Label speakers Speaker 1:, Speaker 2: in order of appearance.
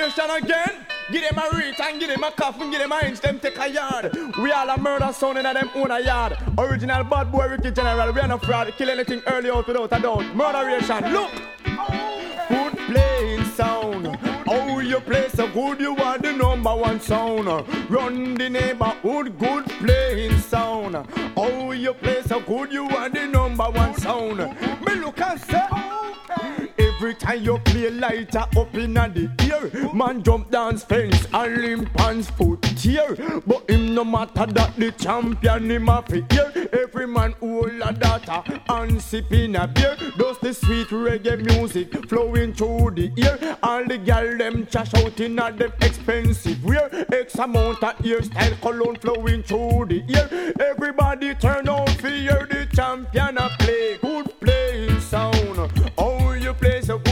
Speaker 1: version again. Give them a reach and give them a cough and give them a inch, them take a yard. We all a murder sound in them own a yard. Original bad boy Ricky General, we are not fraud. Kill anything early out without a doubt. Murderation, look. Good playing sound. Oh, you play so good, you are the number one sound. Run the neighborhood, good playing sound. Oh, you play so good, you are the number one sound. Me look and say, every time you play lighter up in the ear, man jump dance fence and limp hands foot tear. But him no matter that the champion him a fi ear. Every man hold a data and sipping a beer. Does the sweet reggae music flowing through the ear. All the gal them trash out in a them expensive wear. X amount of hairstyle cologne flowing through the ear. Everybody turn out fi hear the champion a play. Good playing sound. Oh, you play so good.